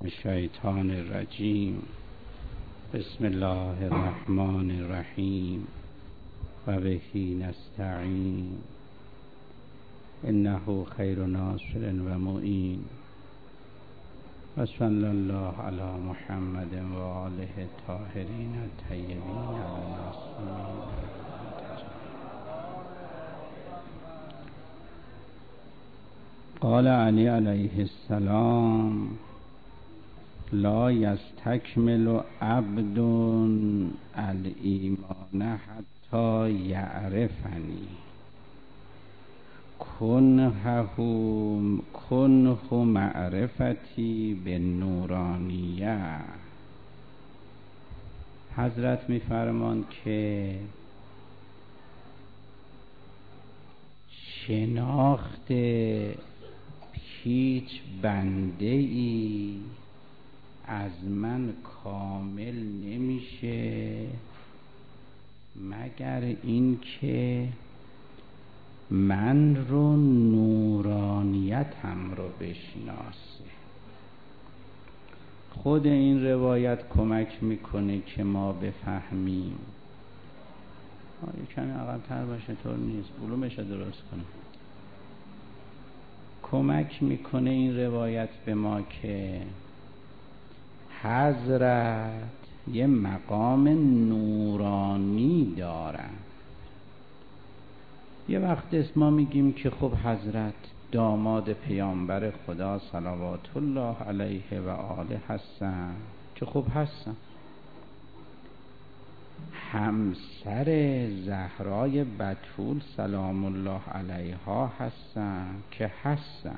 الشیطان الرجیم. بسم الله الرحمن الرحیم و بهی نستعین انه خیر ناصر و معین و صلی الله علی محمد و آله الطاهرین الطیبین المعصومین. قال علی علیه السلام: لا یستکمل عبد الایمان حتی یعرفنی کنه معرفتی به نورانیه. حضرت می‌فرماند که شناخت هیچ بنده ای از من کامل نمیشه مگر این که من رو نورانیتم رو بشناسه. خود این روایت کمک میکنه که ما بفهمیم. یه کمی عقب‌تر باشه طور نیست، علومش رو درست کنم. کمک میکنه این روایت به ما که حضرت یه مقام نورانی دارن. یه وقت ما میگیم که خب حضرت داماد پیامبر خدا صلوات الله علیه و آله هستن، که خب هستن. همسر زهرای بتول سلام الله علیها هستن، که هستن.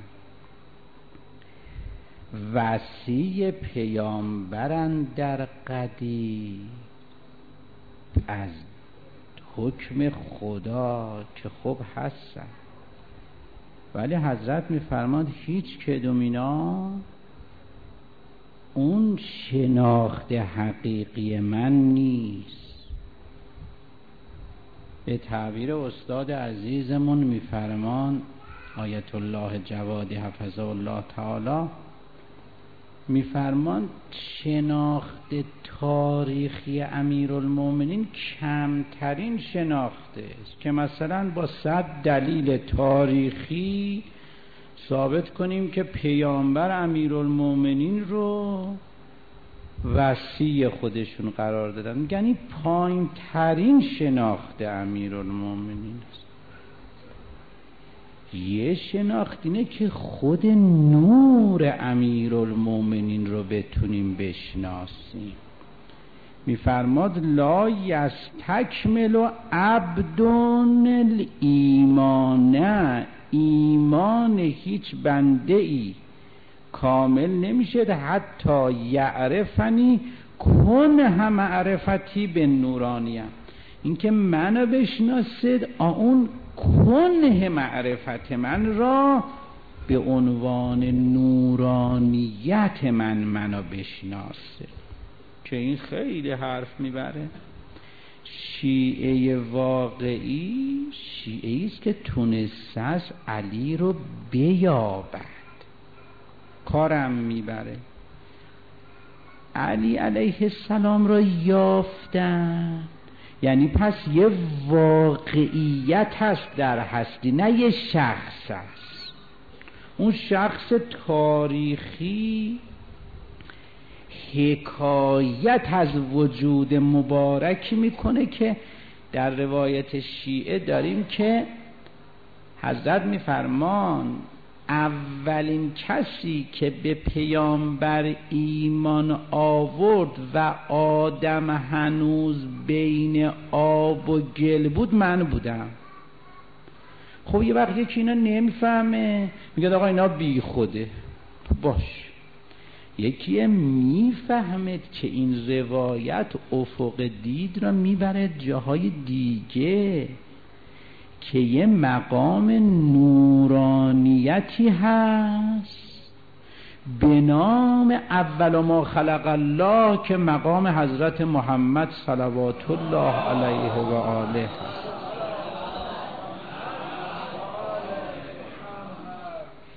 وصی پیامبرن در قدی از حکم خدا، که خب هستن. ولی حضرت میفرماد هیچ کدوم اینا اون شناخت حقیقی من نیست. به تعبیر استاد عزیزمون میفرمان آیت الله جوادی حفظه الله تعالی، میفرمان شناخت تاریخی امیرالمومنین کمترین شناخته است که مثلا با 100 دلیل تاریخی ثابت کنیم که پیامبر امیرالمومنین رو وصی خودشون قرار دادن. یعنی پایین ترین شناخت امیرالمومنین است. یه شناخت اینه که خود نور امیرالمومنین رو بتونیم بشناسیم. میفرماد لا یستکمل عبد الایمان، ایمان هیچ بنده ای کامل نمیشه حتی یعرفنی کنه معرفتی به نورانیه. این که منو بشناسید، اون کنه معرفت من را به عنوان نورانیت منو بشناسه، که این خیلی حرف میبره. شیعه واقعی شیعه است که تونسته است علی رو بیابد، کارم میبره. علی علیه السلام را یافتن، یعنی پس یه واقعیت هست در هستی، نه یه شخص هست. اون شخص تاریخی حکایت از وجود مبارکی میکنه که در روایت شیعه داریم که حضرت میفرمان اولین کسی که به پیامبر ایمان آورد و آدم هنوز بین آب و گل بود من بودم. خب یه وقت یکی اینا نمیفهمه، میگه آقا اینا بی خوده. باش، یکی میفهمه که این روایت افق دید را میبره جاهای دیگه، که یه مقام نورانیتی هست به نام اول ما خلق الله، که مقام حضرت محمد صلوات الله علیه و آله هست.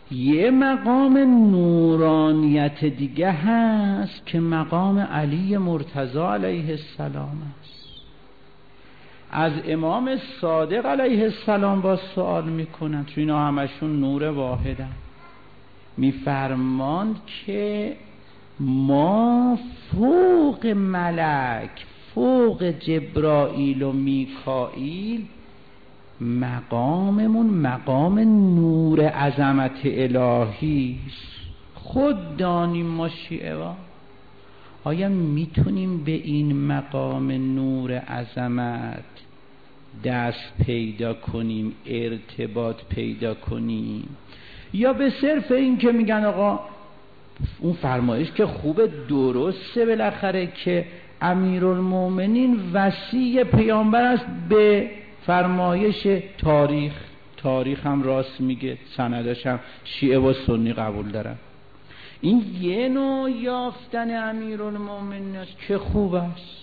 یه مقام نورانیت دیگه هست که مقام علی مرتضی علیه السلام است. از امام صادق علیه السلام با سوال میکنن، چون اینا همشون نور واحدن، میفرماند که ما فوق ملک، فوق جبرائیل و میکائیل، مقاممون مقام نور عظمت الهی است. خود دانیم ما شیعه ها آیا میتونیم به این مقام نور عظمت دست پیدا کنیم، ارتباط پیدا کنیم، یا به صرف این که میگن آقا اون فرمایش که خوبه درسته بالاخره که امیرالمومنین وصی پیامبر است به فرمایش تاریخ هم راست میگه، سندش هم شیعه و سنی قبول دارن، این یه نوع یافتن امیرالمومنین است که خوب است.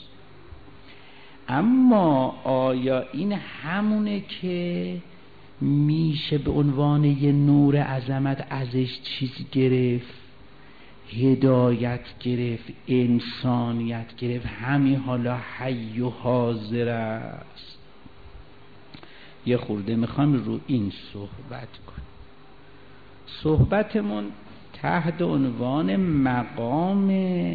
اما آیا این همونه که میشه به عنوان یه نور عظمت ازش چیز گرفت، هدایت گرفت، انسانیت گرفت، همین حالا حی و حاضر است؟ یه خورده میخوام رو این صحبت کنم. صحبتمون تحت عنوان مقام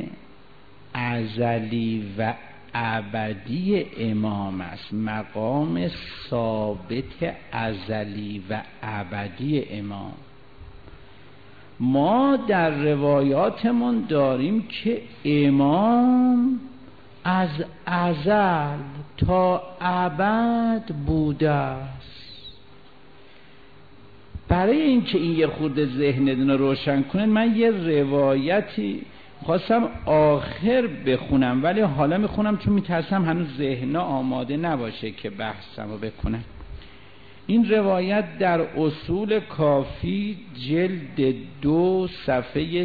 ازلی و ابدی امام است، مقام ثابت ازلی و ابدی امام. ما در روایاتمون داریم که امام از ازل تا ابد بوده است. برای اینکه این یه خورده ذهنتون رو روشن کنن، من یه روایتی خواستم آخر بخونم، ولی حالا میخونم چون میترسم هنوز ذهن آماده نباشه که بحثم رو بکنم. این روایت در اصول کافی جلد 2 صفحه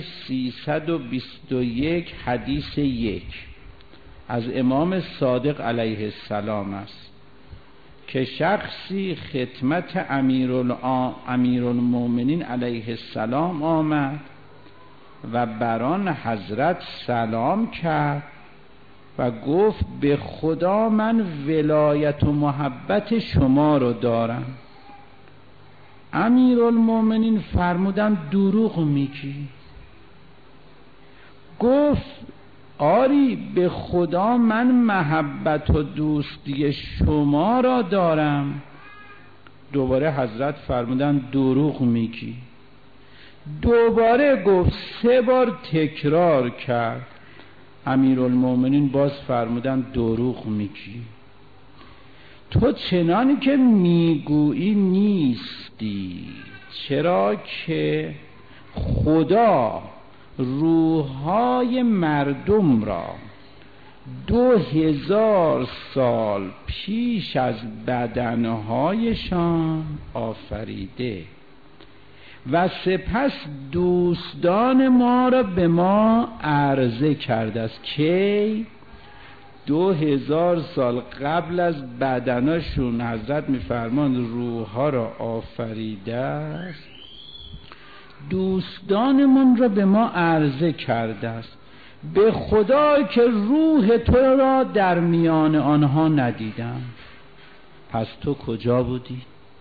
321 حدیث 1 از امام صادق علیه السلام است که شخصی خدمت امیرالمومنین علیه السلام آمد و بران حضرت سلام کرد و گفت به خدا من ولایت و محبت شما رو دارم. امیرالمومنین فرمودن دروغ میگی. گفت آری به خدا من محبت و دوستی شما را دارم. دوباره حضرت فرمودن دروغ میگی. دوباره گفت 3 بار تکرار کرد. امیرالمومنین باز فرمودن دروغ میگی. تو چنانی که میگویی نیستی، چرا که خدا روحهای مردم را 2000 سال پیش از بدنهایشان آفریده و سپس دوستان ما را به ما عرضه کرده است که 2000 سال قبل از بدنشون حضرت میفرماند روحها را آفریده است، دوستانمون را به ما عرضه کرده است، به خدا که روح تو را در میان آنها ندیدم. پس تو کجا بودی؟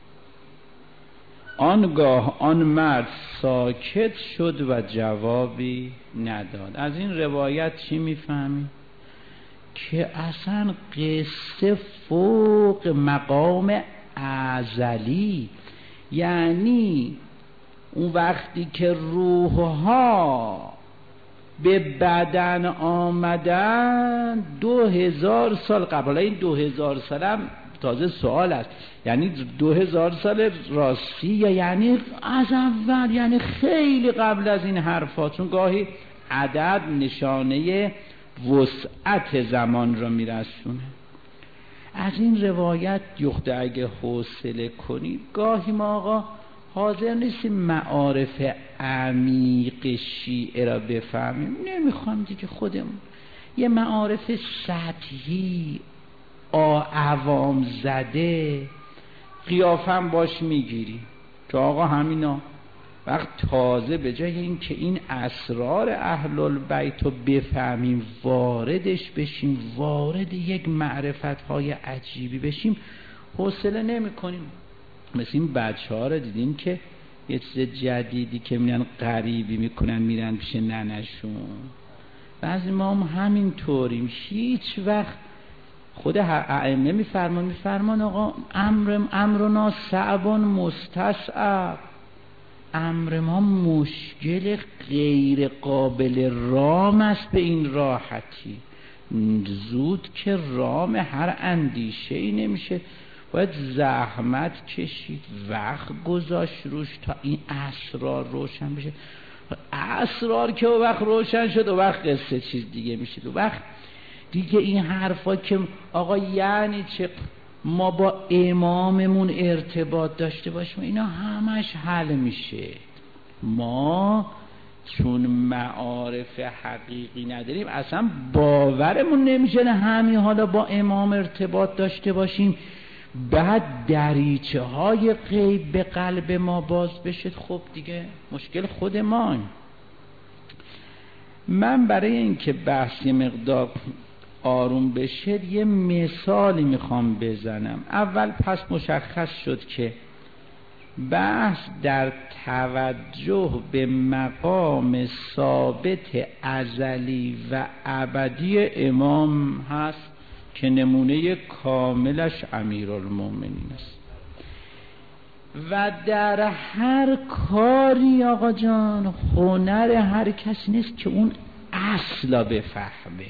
آنگاه آن مرد ساکت شد و جوابی نداد. از این روایت چی میفهمی؟ که اصلا قصه فوق مقام ازلی، یعنی اون وقتی که روحها به بدن آمدن 2000 سال قبل. این 2000 سال هم تازه سوال است، یعنی 2000 سال راستی یا یعنی از اول، یعنی خیلی قبل از این حرفا، چون گاهی عدد نشانه وسعت زمان را میرسونه. از این روایت یخته اگه حوصله کنید، گاهی ما آقا حاضر نیستیم معارف عمیق شیعه را بفهمیم، نمیخوام دیگه خودمون یه معارف سطحی عوام زده قیافم باش میگیریم که آقا همینا وقت تازه به جای این که این اسرار اهل البیت رو بفهمیم، واردش بشیم، وارد یک معرفت‌های عجیبی بشیم، حوصله نمی‌کنیم. مثل این بچه‌ها رو دیدیم که یه چیز جدیدی که میرن غریبی میکنن میرن پیش ننشون. بعضی ما هم همین طوریم، هیچ وقت خود ائمه میفرمان آقا امرنا صعبان مستصعب، امر ما مشکل غیر قابل رام است به این راحتی، زود که رام هر اندیشه ای نمیشه، باید زحمت کشید، وقت گذاشت روش تا این اسرار روشن بشه. اسرار که او وقت روشن شد و وقت قصه چیز دیگه میشه، و وقت دیگه این حرفا که آقا یعنی چه ما با اماممون ارتباط داشته باشیم، اینا همش حل میشه. ما چون معارف حقیقی نداریم اصلا باورمون نمیشه نه همین حالا با امام ارتباط داشته باشیم، بعد دریچه های غیب به قلب ما باز بشه. خب دیگه مشکل خود ما. من برای اینکه بحث مقدار آروم بشه یه مثالی میخوام بزنم. اول پس مشخص شد که بحث در توجه به مقام ثابت ازلی و ابدی امام هست که نمونه کاملش امیرالمومنین است. و در هر کاری آقا جان هنر هر کسی نیست که اون اصلا بفهمه.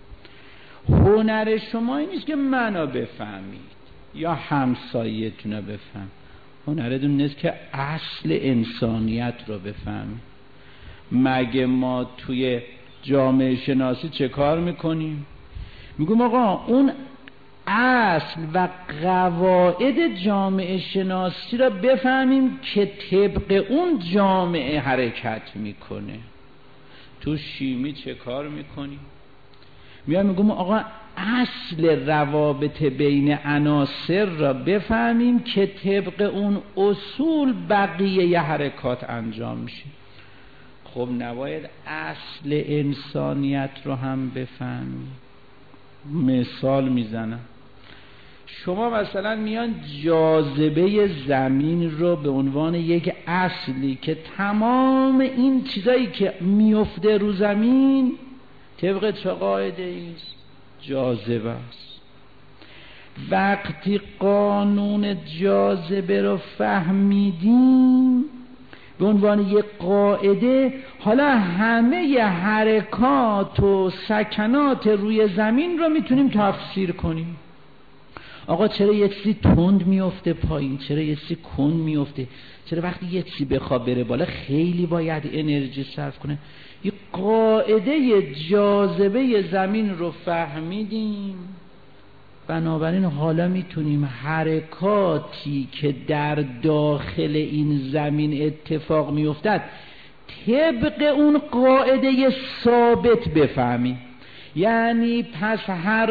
هنر شما این نیست که منو بفهمید یا همسایتون رو بفهم، هنرتون نیست که اصل انسانیت رو بفهمید. مگه ما توی جامعه شناسی چه کار میکنیم؟ میگم آقا اون اصل و قواعد جامعه شناسی را بفهمیم که طبق اون جامعه حرکت میکنه. تو شیمی چه کار میکنیم؟ میگم آقا اصل روابط بین عناصر را بفهمیم که طبق اون اصول بقیه حرکات انجام میشه. خب نباید اصل انسانیت رو هم بفهمیم؟ مثال میزنم. شما مثلا میان جاذبه زمین رو به عنوان یک اصلی که تمام این چیزایی که میفته رو زمین طبق چه قاعده است؟ جاذبه است. وقتی قانون جاذبه رو فهمیدیم به عنوان یک قاعده، حالا همه حرکات و سکنات روی زمین رو میتونیم تفسیر کنیم. آقا چرا یه چیزی تند میفته پایین، چرا یه چیزی کند میفته، چرا وقتی یه چیزی بخواد بره بالا خیلی باید انرژی صرف کنه. یه قاعده جاذبه زمین رو فهمیدیم، بنابراین حالا میتونیم حرکاتی که در داخل این زمین اتفاق میافتد طبق اون قاعده ثابت بفهمیم. یعنی پس هر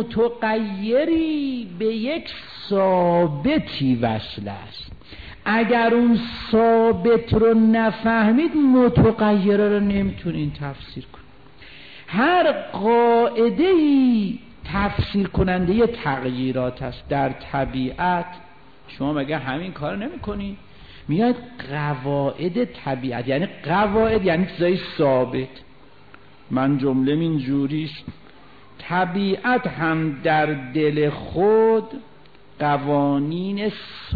متغیری به یک ثابتی وصل است. اگر اون ثابت رو نفهمید متغیره رو نمیتونین تفسیر کنید. هر قاعده‌ای تفسیر کننده تغییرات است. در طبیعت شما مگه همین کار نمی کنید؟ میاد قواعد طبیعت، یعنی قواعد یعنی چیزای ثابت. من جمله این جوریست: طبیعت هم در دل خود قوانین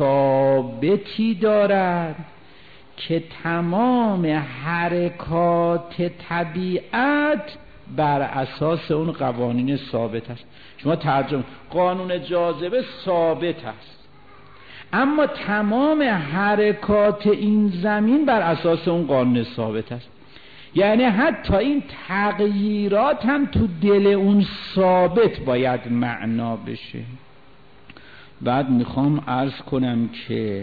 ثابتی دارد که تمام حرکات طبیعت بر اساس اون قوانین ثابت است. شما ترجمه قانون جاذبه ثابت است، اما تمام حرکات این زمین بر اساس اون قانون ثابت است. یعنی حتی این تغییرات هم تو دل اون ثابت باید معنا بشه. بعد میخوام عرض کنم که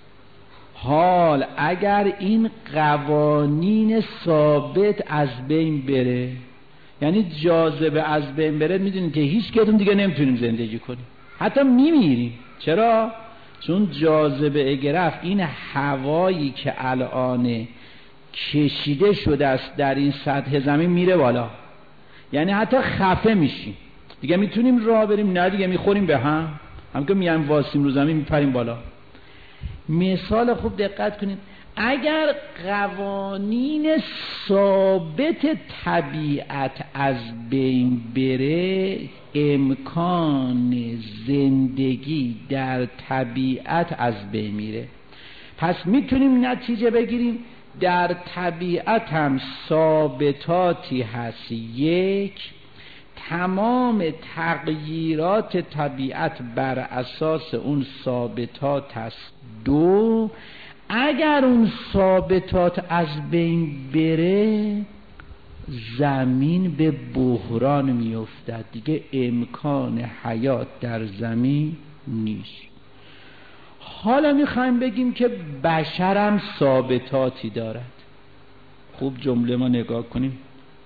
حال اگر این قوانین ثابت از بین بره، یعنی جاذبه از بین بره، میدونید که هیچ کدوم دیگه نمیتونیم زندگی کنیم، حتی میمیریم. چرا؟ چون جاذبه گرفت این هوایی که الان کشیده شده است در این سطح زمین میره بالا، یعنی حتی خفه میشیم دیگه، میتونیم راه بریم؟ نه دیگه، میخوریم به هم که میایم واسیم رو زمین میپریم بالا. مثال خوب دقت کنید، اگر قوانین ثابت طبیعت از بین بره، امکان زندگی در طبیعت از بین میره. پس میتونیم نتیجه بگیریم در طبیعت هم ثابتاتی هست. یک، تمام تغییرات طبیعت بر اساس اون ثابتات است. دو، اگر اون ثابتات از بین بره، زمین به بحران میافتد، دیگه امکان حیات در زمین نیست. حالا میخوایم بگیم که بشرم ثابتاتی دارد. خوب جمله ما نگاه کنیم.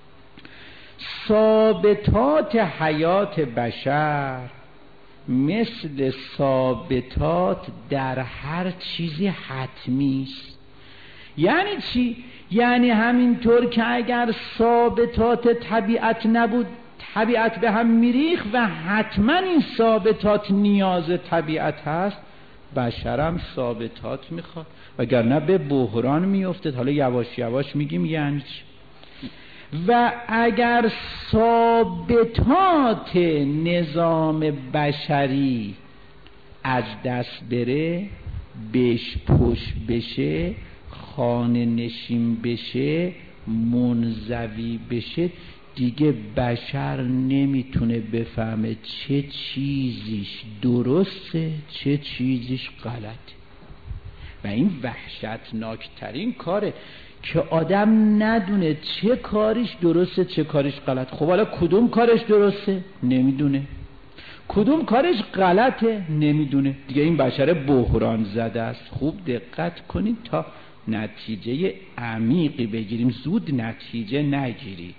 ثابتات حیات بشر مثل ثابتات در هر چیزی حتمی است. یعنی چی؟ یعنی همینطور که اگر ثابتات طبیعت نبود، طبیعت به هم میریخت و حتما این ثابتات نیاز طبیعت هست، بشرم ثابتات میخواد، وگرنه به بحران میفته. حالا یواش یواش میگیم یعنی چی. و اگر ثابتات نظام بشری از دست بره، بهش پشت بشه، خانه نشین بشه، منزوی بشه، دیگه بشر نمیتونه بفهمه چه چیزیش درسته چه چیزیش غلطه. و این وحشتناکترین کاره که آدم ندونه چه کاریش درسته چه کاریش غلط. خب حالا کدوم کارش درسته؟ نمیدونه. کدوم کارش غلطه؟ نمیدونه. دیگه این بشر بحران زده است. خوب دقت کنید تا نتیجه عمیقی بگیریم، زود نتیجه نگیرید.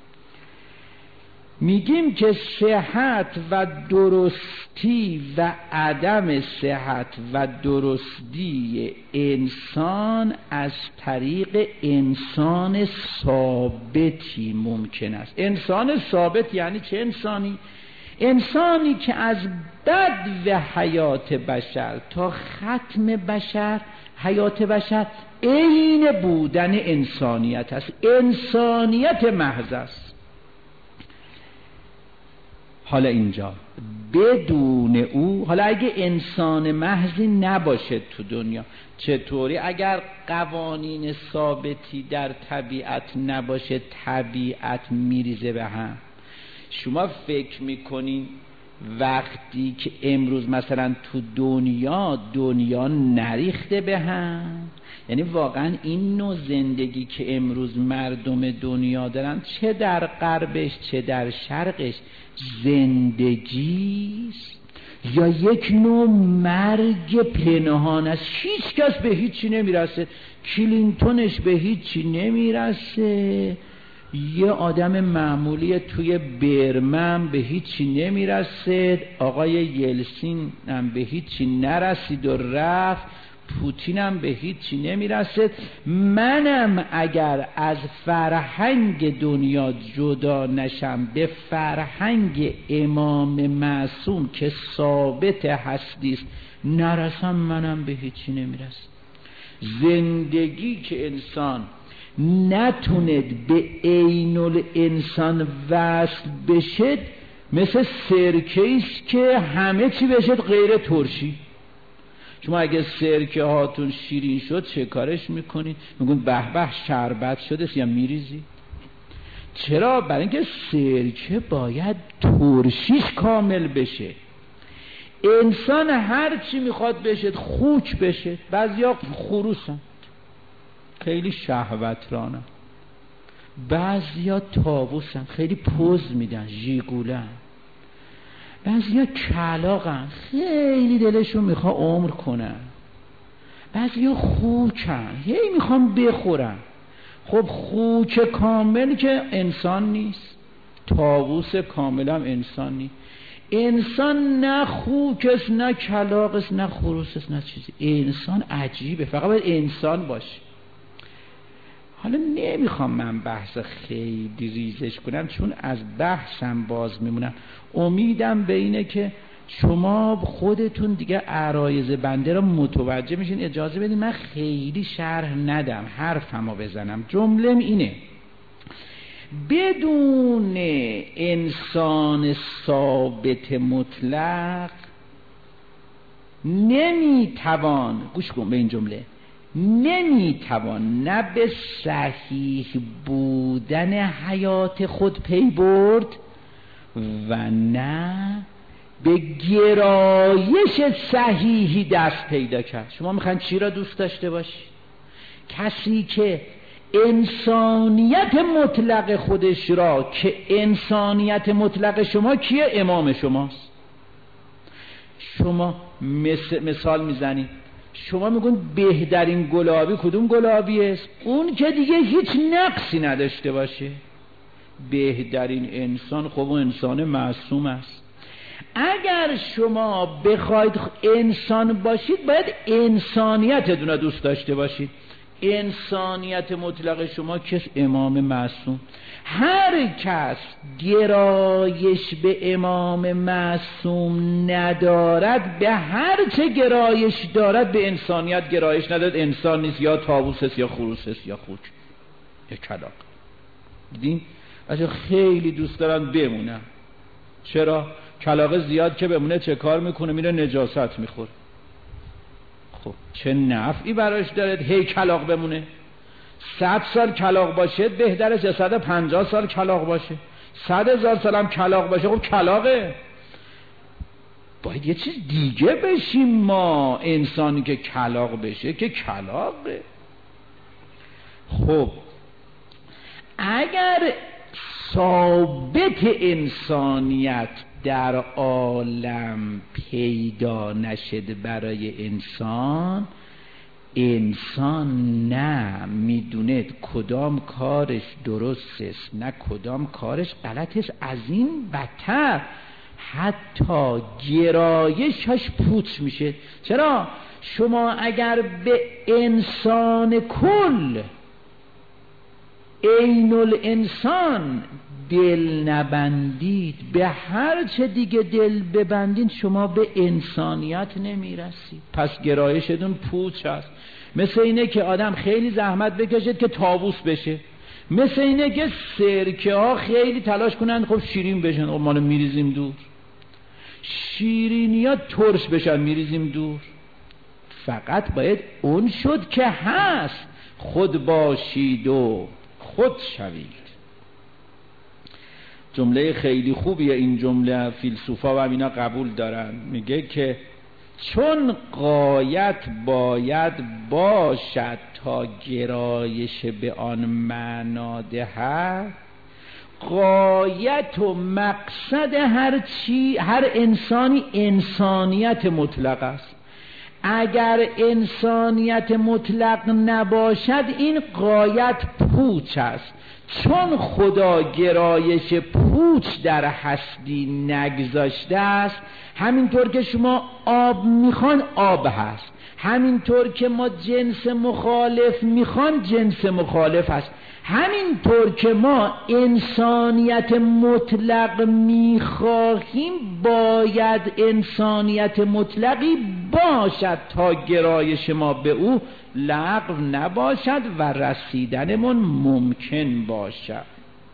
میگیم که صحت و درستی و عدم صحت و درستی انسان از طریق انسان ثابتی ممکن است. انسان ثابت یعنی چه انسانی؟ انسانی که از بدو حیات بشر تا ختم بشر، حیات بشر عین بودن انسانیت است، انسانیت محض است. حالا اینجا بدون او، حالا اگه انسان محضی نباشه تو دنیا چطوری؟ اگر قوانین ثابتی در طبیعت نباشه، طبیعت میریزه به هم. شما فکر میکنین وقتی که امروز مثلا تو دنیا نریخته به هم؟ یعنی واقعا این نوع زندگی که امروز مردم دنیا دارن، چه در غربش چه در شرقش، زندگیست یا یک نوع مرگ پنهان است؟ هیچ کس به هیچی نمیرسه، کلینتونش به هیچی نمیرسه، یه آدم معمولی توی برمن به هیچی نمیرسه، آقای یلسین هم به هیچی نرسید و رفت، پوتین هم به هیچی نمیرسه. منم اگر از فرهنگ دنیا جدا نشم، به فرهنگ امام معصوم که ثابت هستیست نرسم، منم به هیچی نمیرسم. زندگی که انسان نتوند به عین الانسان وصل بشه، مثل سرکه‌ایست که همه چی بشه غیر ترشی. شما اگه سرکه هاتون شیرین شد چه کارش میکنید؟ میگون به به شربت شده، یا میریزی؟ چرا؟ برای اینکه سرکه باید ترشیش کامل بشه. انسان هر چی میخواد بشه، خوک بشه. بعضیا خروسن، خیلی شهوترانن. بعضیا طاووسن، خیلی پوز میدن، ژیگولن. بعضیا کلاغن، خیلی دلشون میخواد عمر کنن. بعضیا خوکن، هی میخوان بخورن. خب خوک کامل که انسان نیست، طاووس کامل هم انسان نیست. انسان نه خوکست، نه کلاغست، نه خروسست، نه چیزی. انسان عجیبه، فقط باید انسان باشه. حالا نمیخوام من بحث خیلی ریزش کنم چون از بحثم باز میمونم. امیدم به اینه که شما خودتون دیگه عرایض بنده را متوجه میشین. اجازه بدین من خیلی شرح ندم، حرفمو بزنم. جمله‌م اینه: بدون انسان ثابت مطلق نمیتوان، گوش کن به این جمله، نمیتوان نه به صحیح بودن حیات خود پی برد و نه به گرایش صحیحی دست پیدا کرد. شما میخواین چی را دوست داشته باشی؟ کسی که انسانیت مطلق خودش را، که انسانیت مطلق شما کیه؟ امام شماست. شما مثال میزنید، شما میگون بهترین گلابی کدوم گلابی است؟ اون که دیگه هیچ نقصی نداشته باشه. بهترین انسان خب اون انسان معصوم است. اگر شما بخواید انسان باشید باید انسانیتتون رو دوست داشته باشید. انسانیت مطلق شما کس؟ امام معصوم. هر کس گرایش به امام معصوم ندارد، به هر چه گرایش دارد به انسانیت گرایش ندارد، انسان نیست، یا طاووس است یا خروس است یا خوک یا کلاغ. دیدین؟ بچه خیلی دوست دارن بمونن. چرا؟ کلاغ زیاد که بمونه چه کار میکنه؟ میره نجاست میخوره. خب چه نفعی براش داره هی کلاغ بمونه؟ 100 سال کلاغ باشه بهتره 150 سال کلاغ باشه، 100,000 سال هم کلاغ باشه. خب کلاغه، باید یه چیز دیگه بشیم ما. انسانی که کلاغ بشه که کلاغه. خب اگر ثابت انسانیت در عالم پیدا نشد برای انسان، انسان نه میدونه کدام کارش درست است نه کدام کارش غلط است، از این بدتر حتی گرایشش پوچ میشه. چرا؟ شما اگر به انسان کل، عین الانسان دل نبندید، به هر چه دیگه دل ببندید شما به انسانیت نمیرسید. پس گرایشتون پوچ است. مثل اینه که آدم خیلی زحمت بکشید که طاووس بشه، مثل اینه که سرکه ها خیلی تلاش کنن خب شیرین بشن، خب مالو میریزیم دور. شیرینی ها ترش بشن میریزیم دور. فقط باید اون شد که هست، خود باشید و خود شوید. جمله خیلی خوبیه این جمله، فیلسوفا و اینا قبول دارن. میگه که چون غایت باید باشد تا گرایش به آن معنا دهد، غایت و مقصد هر انسانی انسانیت مطلق است. اگر انسانیت مطلق نباشد این غایت پوچ است. چون خدا گرایش پوچ در هستی نگذاشته است، همینطور که شما آب میخوان آب هست، همینطور که ما جنس مخالف میخوان جنس مخالف هست، همینطور که ما انسانیت مطلق میخواهیم باید انسانیت مطلقی باشد تا گرایش ما به او لغو نباشد و رسیدنمون ممکن باشد.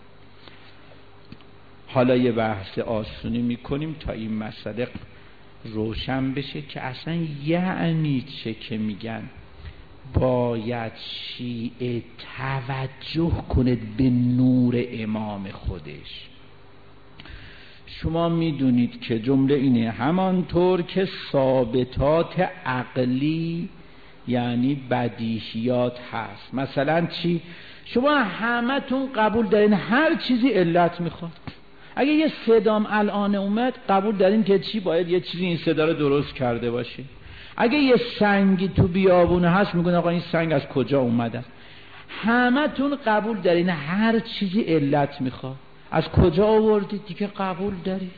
حالا یه بحث آسونی میکنیم تا این مسئله روشن بشه که اصلا یعنی چه که میگن باید شیعه توجه کنید به نور امام خودش. شما میدونید که جمله اینه: همانطور که ثابتات عقلی یعنی بدیهیات هست. مثلا چی؟ شما همتون قبول دارین هر چیزی علت میخواد. اگه یه صدام الان اومد قبول دارین که چی؟ باید یه چیزی این صدا رو درست کرده باشه. اگه یه سنگی تو بیابونه هست میگن آقا این سنگ از کجا اومده؟ همتون قبول دارین هر چیزی علت میخواد. از کجا آوردید؟ دیگه قبول دارید.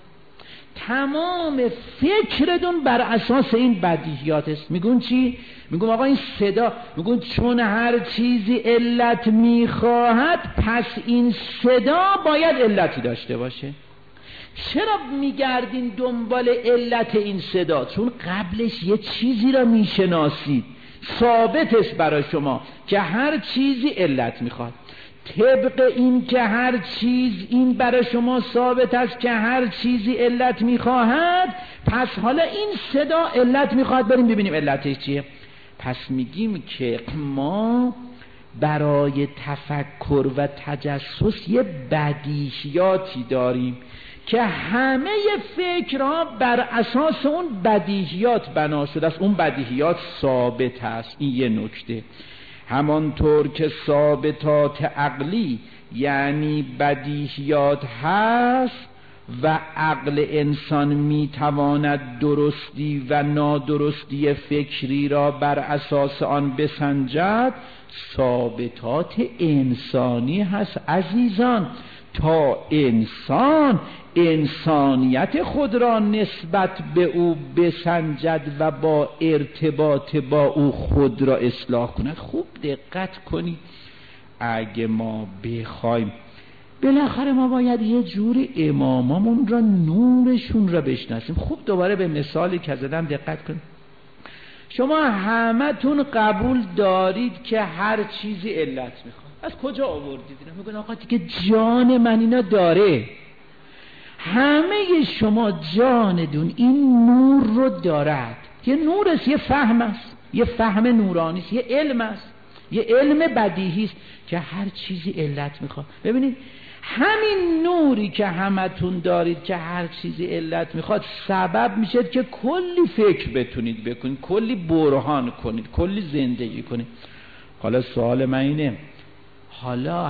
تمام فکرتون بر اساس این بدیهیات است. میگون چی؟ میگم آقا این صدا، میگون چون هر چیزی علت میخواهد پس این صدا باید علتی داشته باشه. چرا میگردین دنبال علت این صدا؟ چون قبلش یه چیزی را میشناسید، ثابتش برای شما که هر چیزی علت میخواد. طبق این که هر چیز این برای شما ثابت است که هر چیزی علت میخواهد، پس حالا این صدا علت میخواد، بریم ببینیم علتش چیه. پس میگیم که ما برای تفکر و تجسس یه بدیهیاتی داریم که همه فکرها بر اساس اون بدیهیات بنا شده است. اون بدیهیات ثابت است. این یه نکته. همانطور که ثابتات عقلی یعنی بدیهیات هست و عقل انسان میتواند درستی و نادرستی فکری را بر اساس آن بسنجد، ثابتات انسانی هست عزیزان. تا انسان انسانیت خود را نسبت به او بسنجد و با ارتباط با او خود را اصلاح کند. خوب دقت کنید. اگه ما بخوایم، بالاخره ما باید یه جوری امامامون را، نورشون را بشناسیم. خوب دوباره به مثالی که زدم دقت کنید. شما همتون قبول دارید که هر چیزی علت میخواد. از کجا آوردید اینا؟ میگن آقا دیگه جان من اینا داره. همه شما جاندون این نور رو دارد. یه نور است، یه فهم است، یه فهم نورانی است، یه علم است، یه علم بدیهی است که هر چیزی علت میخواد. ببینید همین نوری که همتون دارید که هر چیزی علت میخواد سبب میشه که کلی فکر بتونید بکنید، کلی برهان کنید، کلی زندگی کنید. حالا سوال من اینه، حالا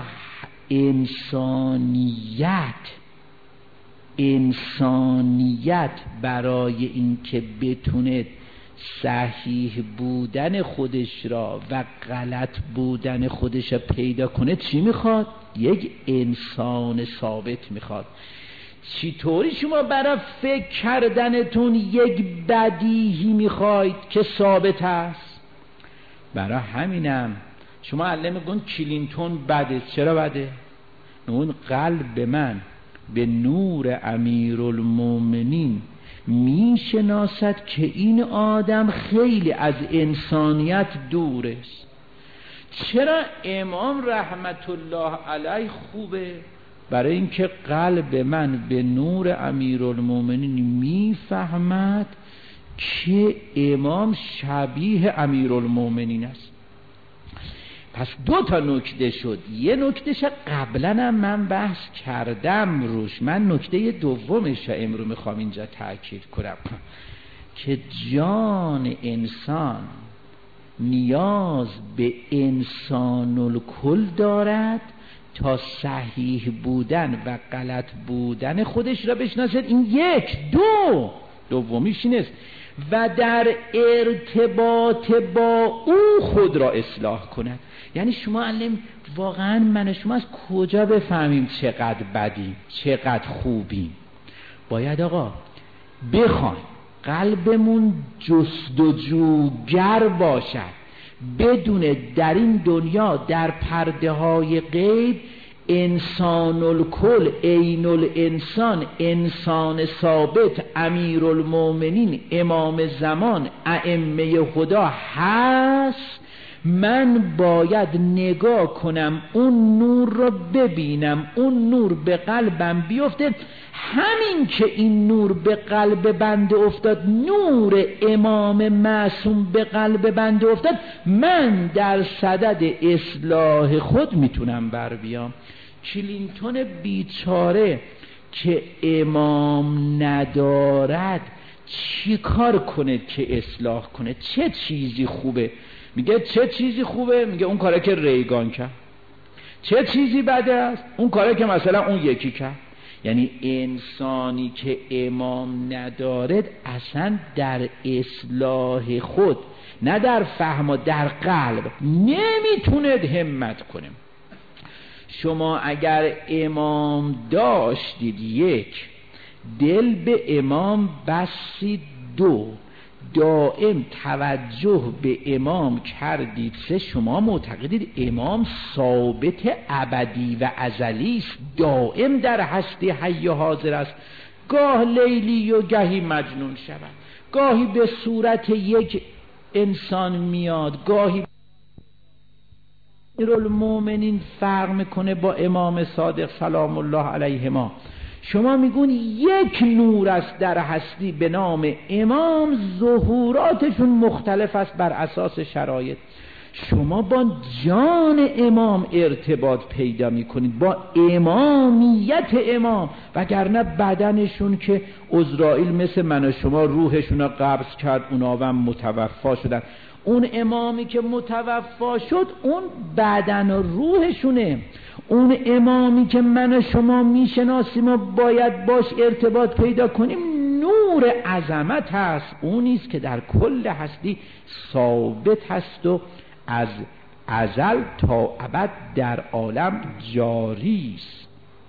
انسانیت برای این که بتونه صحیح بودن خودش را و غلط بودن خودش را پیدا کنه چی میخواد؟ یک انسان ثابت میخواد. چطوری شما برای فکر کردنتون یک بدیهی میخواید که ثابت است؟ برای همینم شما علم میگن کلینتون بده. چرا بده؟ اون قلب من به نور امیرالمومنین میشناسد که این آدم خیلی از انسانیت دور است. چرا امام رحمت الله علیه خوبه؟ برای اینکه قلب من به نور امیرالمومنین میفهمد که امام شبیه امیرالمومنین است. پس دو تا نکته شد. یه نکتهش قبلا هم من بحث کردم روش، من نکته دومش امروز میخوام اینجا تأکید کنم که جان انسان نیاز به انسان الکل دارد تا صحیح بودن و غلط بودن خودش را بشناسد. این یک. دومیش این است و در ارتباط با او خود را اصلاح کند. یعنی شما علم واقعا من و شما از کجا بفهمیم چقدر بدیم چقدر خوبیم؟ باید آقا بخوایم قلبمون جستجوگر باشد، بدون در این دنیا در پرده های غیب انسان الکل، عین الانسان، انسان ثابت، امیرالمومنین، امام زمان، ائمه هدا هست. من باید نگاه کنم اون نور رو ببینم، اون نور به قلبم بیفته. همین که این نور به قلب بنده افتاد، نور امام معصوم به قلب بنده افتاد، من در صدد اصلاح خود میتونم بر بیام. کلینتون بیچاره که امام ندارد چی کار کنه که اصلاح کنه؟ چه چیزی خوبه؟ میگه چه چیزی خوبه؟ میگه اون کاره که ریگان کرد. چه چیزی بده است؟ اون کاره که مثلا اون یکی کرد. یعنی انسانی که امام ندارد اصلا در اصلاح خود، نه در فهم و در قلب، نمیتونه همت کنه. شما اگر امام داشتید یک، دل به امام بستید 2 دائم توجه به امام کردید 3 شما معتقدید امام ثابت ابدی و ازلی است، دائم در هستی حی حاضر است، گاه لیلی و گاهی مجنون شود، گاهی به صورت یک انسان میاد، گاهی المؤمنین فرق میکنه با امام صادق سلام الله علیهما. شما میگون یک نور است در هستی به نام امام، ظهوراتشون مختلف است بر اساس شرایط. شما با جان امام ارتباط پیدا میکنید، با امامیت امام، وگرنه بدنشون که عزرائیل مثل من و شما روحشون رو قبض کرد، اونا هم متوفا شدن. اون امامی که متوفا شد اون بدن و روحشونه. اون امامی که من و شما میشناسیم و باید باش ارتباط پیدا کنیم نور عظمت هست، اونیست که در کل هستی ثابت هست و از ازل تا ابد در عالم جاری است.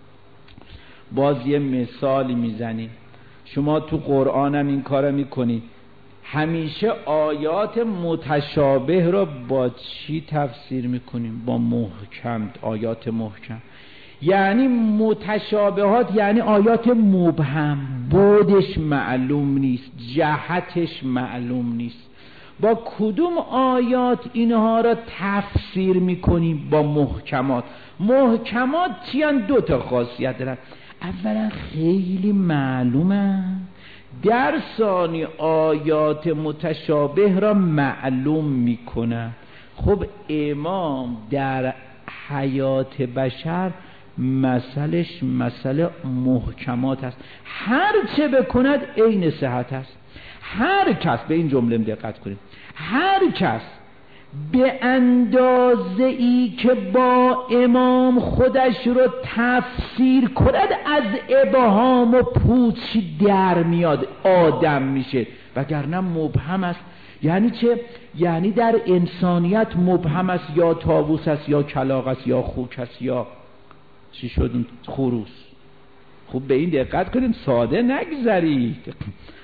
باز یه مثالی میزنیم، شما تو قرآن هم این کارو میکنید، همیشه آیات متشابه را با چی تفسیر میکنیم؟ با محکم. آیات محکم یعنی متشابهات، یعنی آیات مبهم، بعدش معلوم نیست، جهتش معلوم نیست. با کدوم آیات اینها را تفسیر میکنیم؟ با محکمات. محکمات چیان؟ 2 تا خاصیت دارن. اولا خیلی معلومه، در ثانی آیات متشابه را معلوم میکنه. خب امام در حیات بشر مسئلش مسئله محکمات است، هر چه بکند عین صحت است. هر کس، به این جمله دقت کنید، هر کس به اندازه ای که با امام خودش رو تفسیر کند از ابهام و پوچی در میاد، آدم میشه، وگرنه مبهم است. یعنی چه؟ یعنی در انسانیت مبهم است، یا طاووس است، یا کلاغ است، یا خوک است، یا چی شد اون خروس. خوب به این دقت کنید، ساده نگذرید.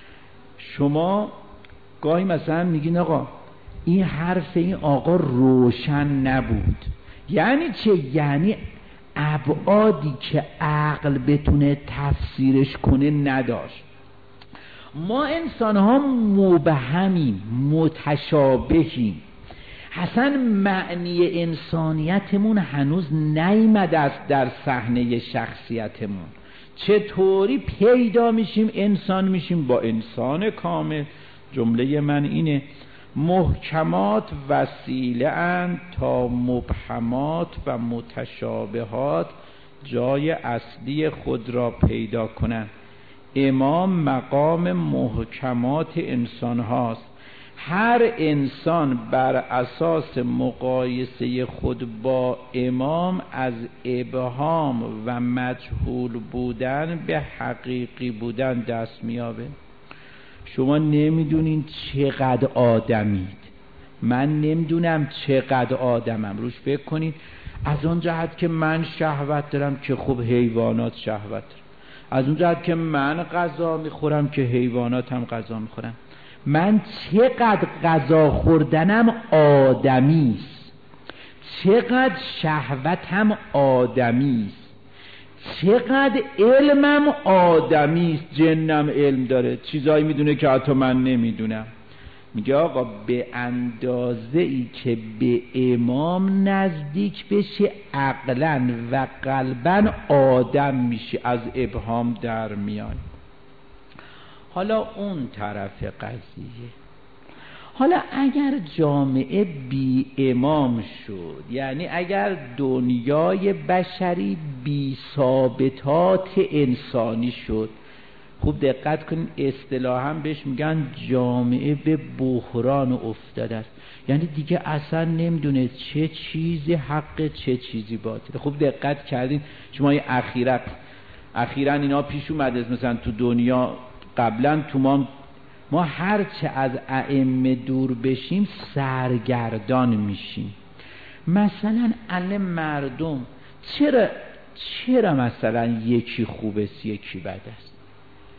شما گاهی مثلا میگین آقا این حرف این آقا روشن نبود. یعنی چه؟ یعنی ابعادی که عقل بتونه تفسیرش کنه نداشت. ما انسان ها مبهمیم، متشابهیم، اصلا معنی انسانیتمون هنوز نیامده است در صحنه شخصیتمون. چطوری پیدا میشیم انسان میشیم؟ با انسان کامل. جمله من اینه، محکمات وسیله اند تا مبهمات و متشابهات جای اصلی خود را پیدا کنند. امام مقام محکمات انسان هاست. هر انسان بر اساس مقایسه خود با امام از ابهام و مجهول بودن به حقیقی بودن دست میابه. شما نمیدونین چقدر آدمید، من نمیدونم چقدر آدمم. روش فکر کنین. از اون جهت که من شهوت دارم که خب حیوانات شهوت دارم، از اون جهت که من غذا میخورم که حیوانات هم غذا میخورم. من چقدر غذا خوردنم آدمیست، چقدر شهوتم آدمیست، چقدر علمم آدمیست. جنم علم داره، چیزایی میدونه که حتی من نمیدونم. میگه آقا به اندازه ای که به امام نزدیک بشه عقلاً و قلباً آدم میشه، از ابهام در میان. حالا اون طرف قضیه، حالا اگر جامعه بی امام شد، یعنی اگر دنیای بشری بی ثابتات انسانی شد، خوب دقت کنین، اصطلاحاً بهش میگن جامعه به بحران افتاده است. یعنی دیگه اصلا نمیدونه چه چیزی حق چه چیزی باطله. خوب دقت کردین شما اخیراً اینا پیش اومده، مثلا تو دنیا قبلا تو ما هرچه از ائمه دور بشیم سرگردان میشیم. مثلا مردم چرا مثلا یکی خوب است یکی بد است؟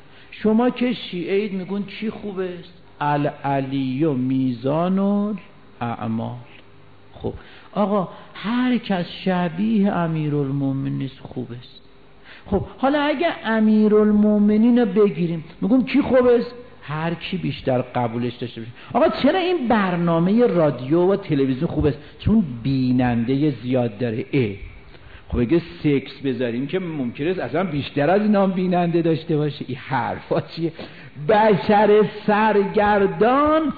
شما که شیعید میگون چی خوبه است؟ العلی و میزان الاعمال. خب آقا هر کس شبیه امیرالمومنین خوب است. خب حالا اگه امیرالمومنین رو بگیریم میگم کی خوب است؟ هر کی بیشتر قبولش داشته باشه. آقا چرا این برنامه رادیو و تلویزیون خوب است؟ چون بیننده زیاد داره. خب اگه سکس بذاریم که ممکنه است اصلا بیشتر از اینا بیننده داشته باشه. این حرفا چیه؟ بشر سرگردان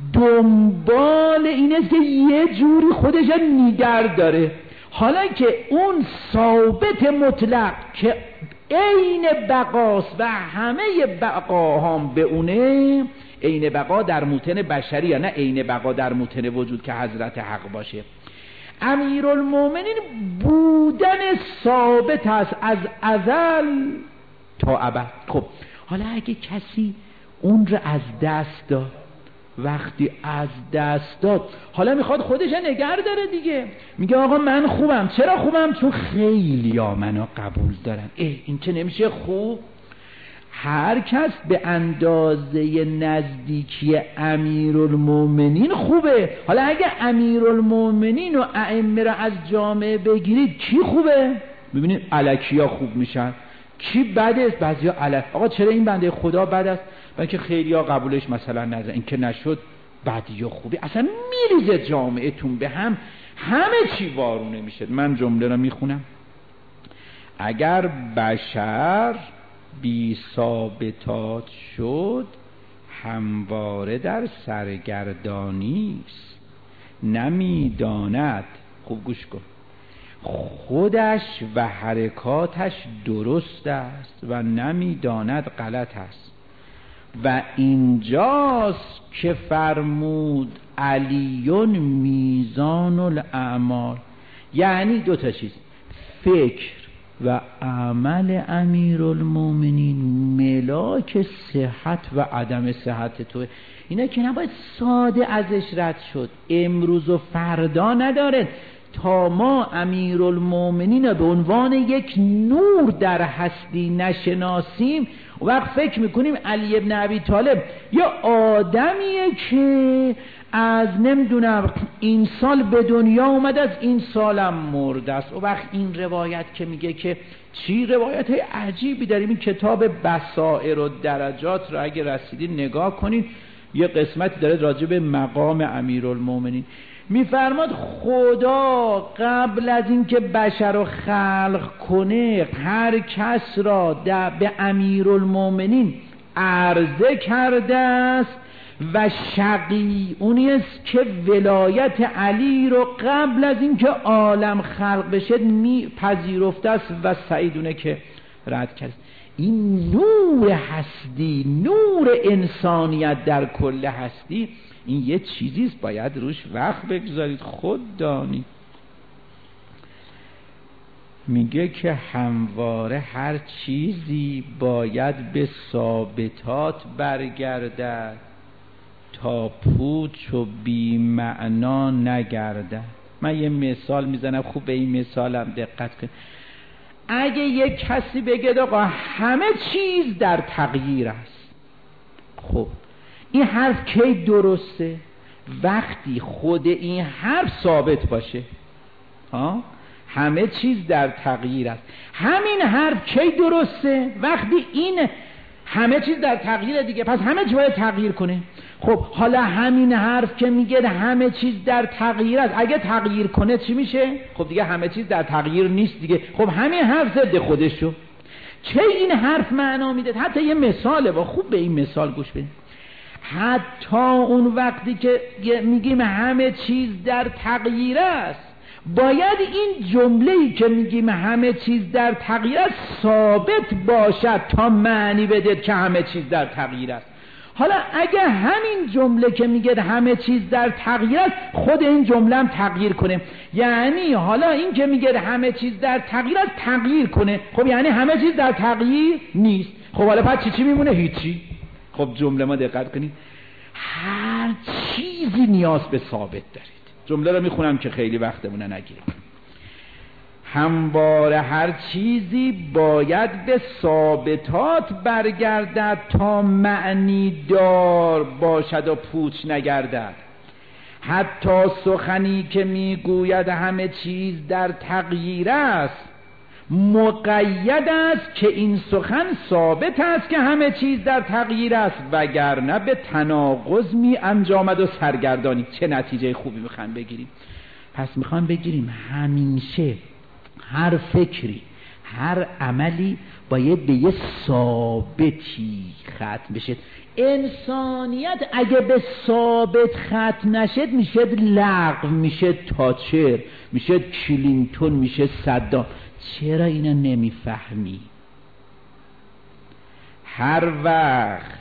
دنبال این است که یه جوری خودش نیگر داره، حالا که اون ثابت مطلق که عین بقاست و همه بقاهام به اونه، عین بقا در موطن بشری یا نه عین بقا در موطن وجود که حضرت حق باشه. امیرالمومنین بودن ثابت است از ازل تا ابد. خب حالا اگه کسی اون رو از دست داد، وقتی از دست داد حالا میخواد خودش نگر داره دیگه، میگه آقا من خوبم. چرا خوبم؟ چون خیلی ها منو قبول دارن. این که نمیشه خوب. هر کس به اندازه نزدیکی امیرالمومنین خوبه. حالا اگه امیرالمومنین و ائمه را از جامعه بگیرید کی خوبه؟ ببینید الکیا خوب میشن. کی بد است؟ بعضیا الک. آقا چرا این بنده خدا بد است؟ بلکه خیلی ها قبولش مثلا نظر این که نشد بدی یا خوبی اصلا میریزه جامعهتون به هم، همه چی وارونه میشه. من جمله را میخونم: اگر بشر بی ثابتات شد همواره در سرگردانیست، نمیداند، خوب گوش کن، خودش و حرکاتش درست است و نمیداند غلط است. و اینجاست که فرمود علیون میزان الاعمال، یعنی دو تا چیز، فکر و عمل امیرالمومنین ملاک صحت و عدم صحت توه. اینا که نباید ساده ازش رد شد. امروز و فردا نداره. تا ما امیرالمومنین به عنوان یک نور در هستی نشناسیم، وقت فکر میکنیم علی ابن ابی طالب یا آدمیه که از نمیدونم این سال به دنیا اومد از این سالم مرده است. و وقت این روایت که میگه که چی روایت عجیبی داریم. این کتاب بصائر و درجات رو اگه رسیدین نگاه کنین، یه قسمتی داره راجع به مقام امیرالمومنین. میفرماد خدا قبل از اینکه بشر رو خلق کنه هر کس را به امیرالمومنین عرضه کرده است و شقی اونی است که ولایت علی رو قبل از اینکه عالم خلق بشه پذیرفته است و سعیدونه که رد کرد. این نور هستی، نور انسانیت در کل هستی، این یه چیزیست باید روش وقت بگذارید. خود دانید. میگه که همواره هر چیزی باید به ثابتات برگردد تا پوچ و بی معنا نگردد. من یه مثال میزنم، خوب به این مثالم دقت کن. اگه یک کسی بگه آقا همه چیز در تغییر است، خب این حرف کی درسته؟ وقتی خود این حرف ثابت باشه. همه چیز در تغییر است. همین حرف کی درسته؟ وقتی این همه چیز در تغییره دیگه، پس همه چیز باید تغییر کنه. خب حالا همین حرف که میگه همه چیز در تغییر است، اگه تغییر کنه چی میشه؟ خب دیگه همه چیز در تغییر نیست دیگه. خب همین حرف ضد خودشو. چه این حرف معنا میده؟ حتی یه مثاله، با خوب به این مثال گوش بدید. حتی اون وقتی که میگیم همه چیز در تغییر است، باید این جمله‌ای که میگیم همه چیز در تغییر است ثابت باشد تا معنی بده که همه چیز در تغییر است. حالا اگه همین جمله که میگه همه چیز در تغییر است خود این جمله هم تغییر کنه، یعنی حالا این که میگه همه چیز در تغییر است تغییر کنه، خب یعنی همه چیز در تغییر نیست. خب حالا پس چی میمونه؟ هیچی. خب جمله ما دقت کنید، هر چیزی نیاز به ثابت دارید. جمله رو میخونم که خیلی وقتمون نگیره. همواره هر چیزی باید به ثابتات برگردد تا معنی دار باشد و پوچ نگردد. حتی سخنی که میگوید همه چیز در تغییر است، مقید است که این سخن ثابت است که همه چیز در تغییر است، وگرنه به تناقض می انجامد و سرگردانی. چه نتیجه خوبی میخوایم بگیریم؟ پس میخوایم بگیریم همیشه هر فکری، هر عملی باید به یه ثابتی ختم بشه. انسانیت اگه به ثابت ختم نشد میشه لغو، میشه تاچر، میشه کلینتون، میشه صدام. چرا اینا نمیفهمی؟ هر وقت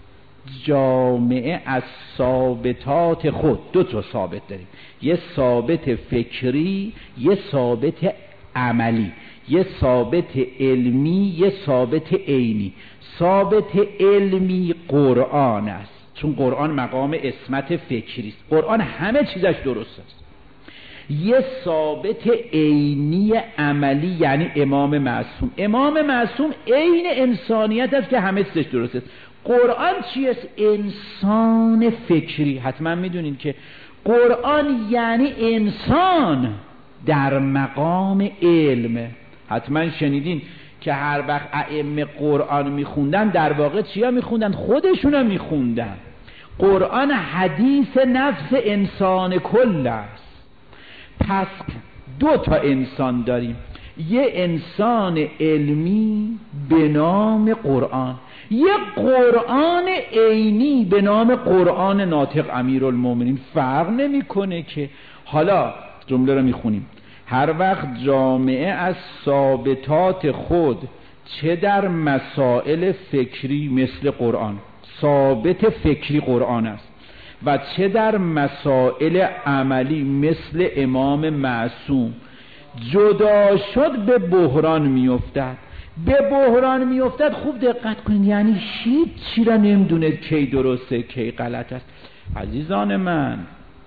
جامعه از ثابتات خود، دو تا ثابت داریم، یه ثابت فکری، یه ثابت عملی، یه ثابت علمی، یه ثابت عینی. ثابت علمی قرآن است، چون قرآن مقام عصمت فکری است، قرآن همه چیزش درست است. یه ثابت عینی عملی یعنی امام معصوم. امام معصوم عین انسانیت است که همه چیزش درست است. قرآن چیست؟ انسان فکری. حتما میدونین که قرآن یعنی انسان در مقام علم. حتما شنیدین که هر وقت ائمه قرآن میخوندن در واقع چیا میخوندن؟ خودشونو میخوندن. قرآن حدیث نفس انسان کل است. پس دو تا انسان داریم، یه انسان علمی به نام قرآن، یه قرآن عینی به نام قرآن ناطق امیرالمومنین. فرق نمیکنه که. حالا جمله رو میخونیم: هر وقت جامعه از ثابتات خود، چه در مسائل فکری مثل قرآن، ثابت فکری قرآن است، و چه در مسائل عملی مثل امام معصوم، جدا شد به بحران میافتد. به بحران میافتد. خوب دقت کنید، یعنی هیچ چی را نمیدونه کی درسته کی غلط است. عزیزان من،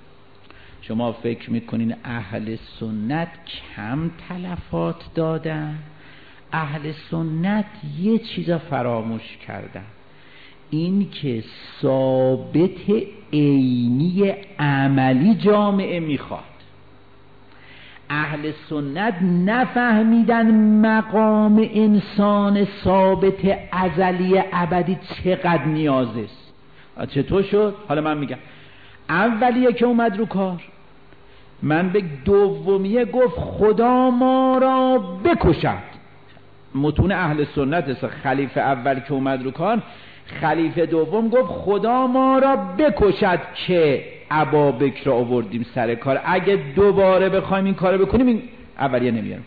شما فکر میکنین اهل سنت کم تلفات دادن؟ اهل سنت یه چیزا فراموش کردن، این که ثابت عینی عملی جامعه میخواد. اهل سنت نفهمیدن مقام انسان ثابت ازلی ابدی چقدر نیاز است. چطور شد؟ حالا من میگم. اولیه که اومد رو کار، من به دومیه گفت خدا ما را بکشد. متون اهل سنت است. خلیفه اول که اومد رو کار، خلیفه دوم گفت خدا ما را بکشد که ابابکر را آوردیم سر کار. اگه دوباره بخوایم این کارو بکنیم، این اولیه نمیارم.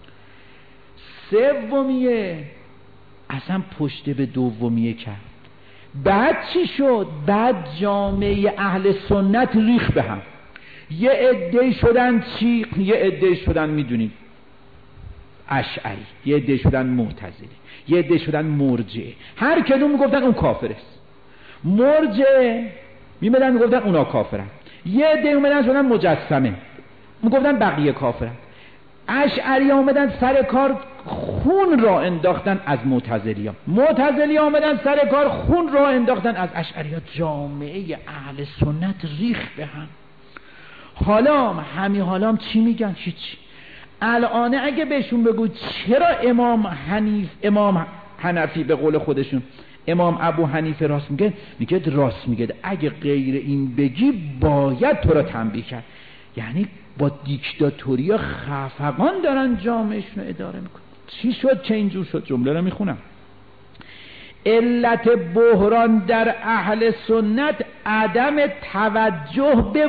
سومیه اصلا پشت به دومیه کرد. بعد چی شد؟ بعد جامعه اهل سنت ریخ به هم. یه عده شدن چی؟ یه عده شدن میدونید اشعری، یه عده شدن معتزلی، یه عده شدن مرجعه. هر کدوم میگفتن اون کافر است. مرجعه میمدن میگفتن اونا کافرن. یه عده اومدن شدن مجسمه، میگفتن بقیه کافرن. اشعری اومدن سر کار خون را انداختن از معتزلی ها. معتزلی اومدن سر کار خون را انداختن از اشعری ها. جامعه اهل سنت ریخ به هم. حالا چی میگن؟ هیچ. الان اگه بهشون بگو چرا امام حنفی به قول خودشون امام ابو حنیفه راست میگه، میگه راست میگه. اگه غیر این بگی باید تو را تنبیه کرد. یعنی با دیکتاتوری و خفقان دارن جامعهشون رو اداره میکنن. چی شد که اینجور شد؟ جمله رو میخونم: علت بحران در اهل سنت عدم توجه به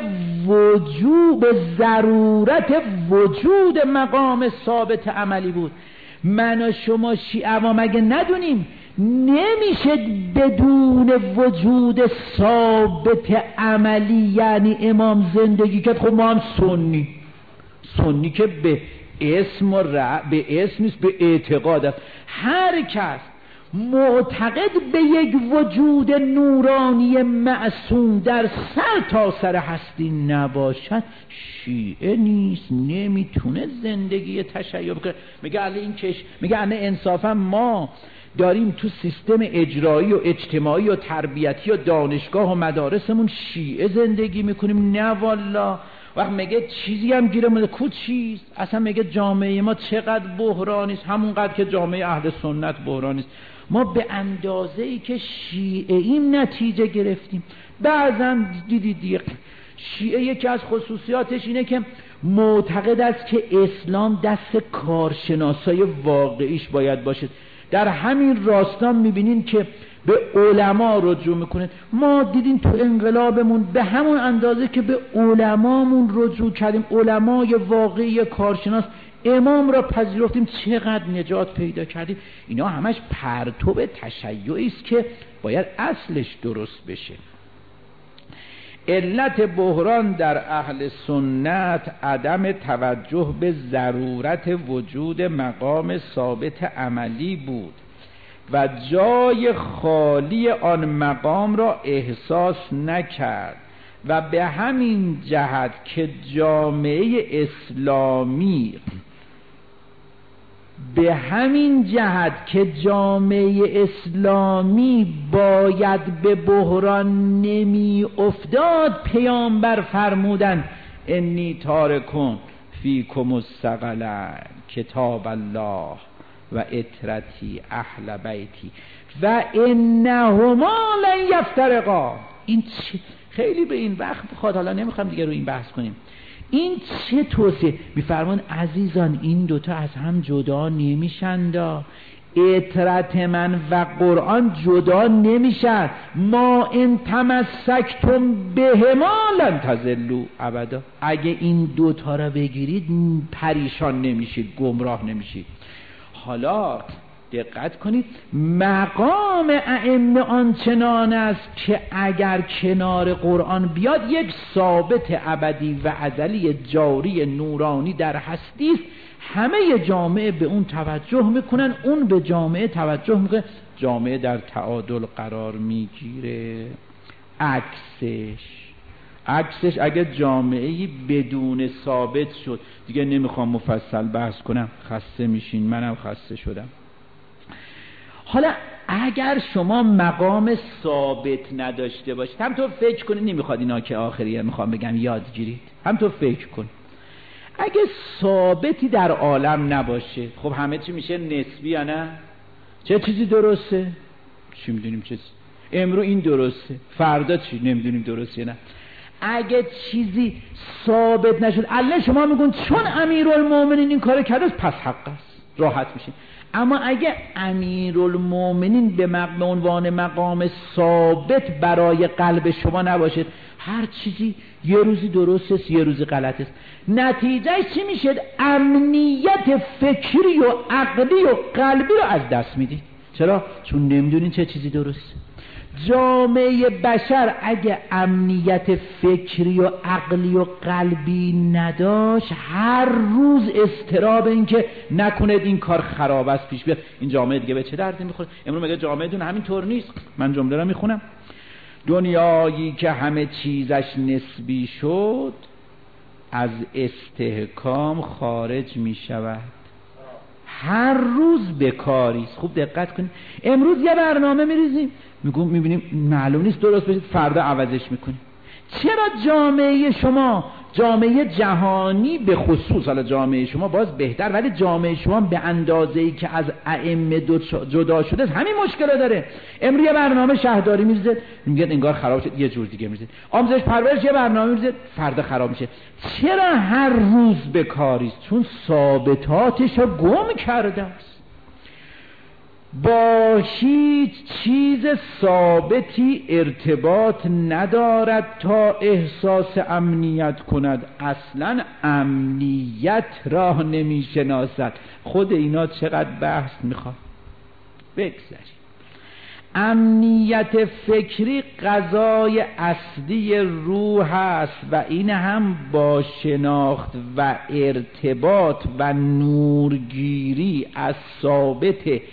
ضرورت وجود مقام ثابت عملی بود. من و شما شیعه مگه ندونیم نمیشه بدون وجود ثابت عملی یعنی امام زندگی کرد؟ خب ما هم سنی که به اسم نیست، به اعتقاد است. هر کس معتقد به یک وجود نورانی معصوم در سر تا سر هستی نباشد شیعه نیست، نمیتونه زندگی تشیع بکنه. میگه الان انصافا ما داریم تو سیستم اجرایی و اجتماعی و تربیتی و دانشگاه و مدارسمون شیعه زندگی میکنیم. نه والا. وقت میگه چیزی هم گیره مونده کو چیز؟ اصلا میگه جامعه ما چقدر بحرانیست، همونقدر که جامعه اهل سنت بحرانیست. ما به اندازه‌ای که شیعه ایم نتیجه گرفتیم. بعضا دیدید شیعه یکی از خصوصیاتش اینه که معتقد است که اسلام دست کارشناسای واقعیش باید باشه. در همین راستا میبینین که به علما رجوع میکنه. ما دیدین تو انقلابمون به همون اندازه که به علمامون رجوع کردیم، علمای واقعی کارشناس، امام را پذیرفتیم، چقدر نجات پیدا کردیم. اینا همش پرتو تشیعی است که باید اصلش درست بشه. علت بحران در اهل سنت عدم توجه به ضرورت وجود مقام ثابت عملی بود و جای خالی آن مقام را احساس نکرد و به همین جهت که جامعه اسلامی باید به بحران نمی افتاد، پیامبر فرمودند انی تارکون فیکم الثقلین کتاب الله و اطرتی اهل بیتی و انهما لن یفترقا. این خیلی به این وقت بخواد، حالا نمیخوام دیگه رو این بحث کنیم. این چه توصیه میفرمان؟ عزیزان این دوتا از هم جدا نمیشن. اطرت من و قرآن جدا نمیشن. ما ان تمسکتم بهما لن تضلوا ابدا. اگه این دوتا را بگیرید پریشان نمیشید، گمراه نمیشید. حالا دقت کنید، مقام ائمه آنچنان است که اگر کنار قرآن بیاد یک ثابت ابدی و ازلی جاری نورانی در هستی است. همه جامعه به اون توجه میکنن، اون به جامعه توجه میکنه، جامعه در تعادل قرار میگیره. عکسش اگه جامعه‌ای بدون ثابت شد، دیگه نمیخوام مفصل بحث کنم، خسته میشین، منم خسته شدم. حالا اگر شما مقام ثابت نداشته باشید، هم تو فکر کنید، نمیخواد اینا که آخریه میخوام بگم یاد گیرید، هم تو فکر کن اگه ثابتی در عالم نباشه، خب همه چی میشه نسبی یا نه؟ چه چیزی درسته؟ چی میدونیم چیزی؟ امرو این درسته، فردا چی نمیدونیم درسته یا نه. اگه چیزی ثابت نشد، الله شما میگن چون امیرالمومنین این کار کرده پس حق است، راحت میشین. اما اگه امیرالمومنین به عنوان مقام ثابت برای قلب شما نباشد، هر چیزی یه روزی درست است یه روزی غلط است. نتیجهش چی میشه؟ امنیت فکری و عقلی و قلبی رو از دست میدید. چرا؟ چون نمیدونین چه چیزی درست. جامعه بشر اگه امنیت فکری و عقلی و قلبی نداشت، هر روز اضطراب این که نکنید این کار خراب است پیش بیاد، این جامعه دیگه به چه دردی میخوره؟ امروز میگه جامعه دون همین طور نیست. من جمله رو میخونم: دنیایی که همه چیزش نسبی شد از استحکام خارج میشود، هر روز بکاریست. خوب دقت کنید. امروز یه برنامه میریزیم، میبینیم معلوم نیست درست بشه، فردا عوضش میکنیم. چرا جامعه شما، جامعه جهانی به خصوص، حالا جامعه شما باز بهتر، ولی جامعه شما به اندازه‌ای که از ائمه جدا شده همین مشکل داره. امروز یه برنامه شهرداری میریزه، میگه انگار خراب شد، یه جور دیگه میریزه. آموزش پرورش یه برنامه میریزه، فردا خراب میشه. چرا هر روز بکاریست؟ چون ثابتاتش رو گم کرده است. با هیچ چیز ثابتی ارتباط ندارد تا احساس امنیت کند. اصلا امنیت را نمی شناسد. خود اینا چقدر بحث میخواد. بگذاریم. امنیت فکری غذای اصلی روح است و این هم با شناخت و ارتباط و نورگیری از ثابت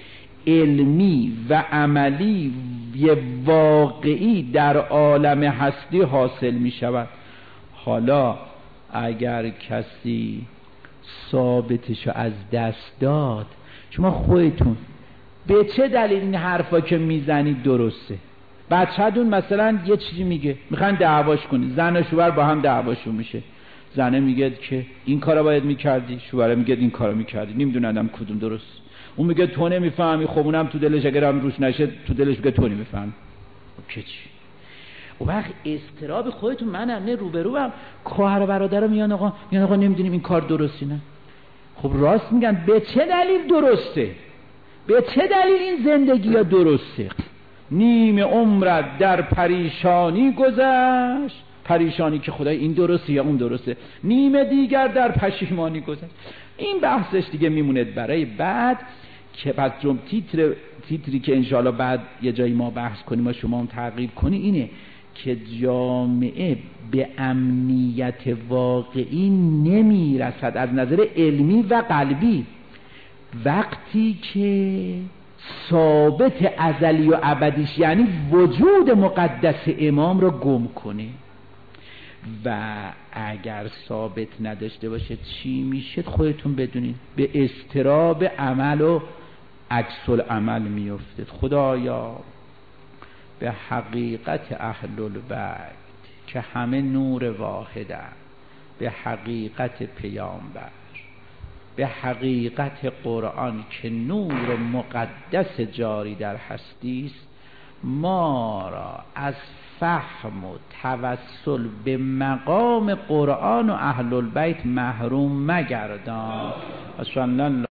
علمی و عملی واقعی در عالم هستی حاصل می شود. حالا اگر کسی ثابتشو از دست داد، شما خودتون به چه دلیل این حرفا که میزنید درسته؟ بچه‌تون مثلا یه چیزی میگه، میخوان دعواش کنی، زن و شوهر با هم دعواشون میشه، زنه میگه که این کارا باید میکردی، شوهر میگه این کارا میکردی، نمیدونم کدوم درست. اون میگه تو نمیفهمی، خب اونم تو دلش اگر هم روش نشه تو دلش میگه تو نمیفهمی. که چی؟ اون وقت استراب خودتون، منم نه روبرو هم خواهر و برادرم میان آقا نمیدونیم این کار درستی نه. خب راست میگن، به چه دلیل درسته؟ به چه دلیل این زندگی ها درسته؟ نیم عمرت در پریشانی گذشت، پریشانی که خدای این درسته یا اون درسته، نیم دیگر در پشیمانی گذشت. این بحثش دیگه میمونه برای بعد، که پس جمع تیتری که انشاءالله بعد یه جایی ما بحث کنیم و شما هم تعقیب کنی اینه که جامعه به امنیت واقعی نمیرسد از نظر علمی و قلبی وقتی که ثابت ازلی و ابدیش، یعنی وجود مقدس امام رو گم کنه. و اگر ثابت نداشته باشه چی میشه خودتون بدونید، به اضطراب عمل و عکس العمل میافتید. خدایا به حقیقت اهل البیت که همه نور واحدن، به حقیقت پیامبر، به حقیقت قرآن که نور مقدس جاری در هستی است، ما را از فهم و توسل به مقام قرآن و اهل البیت محروم مگردان.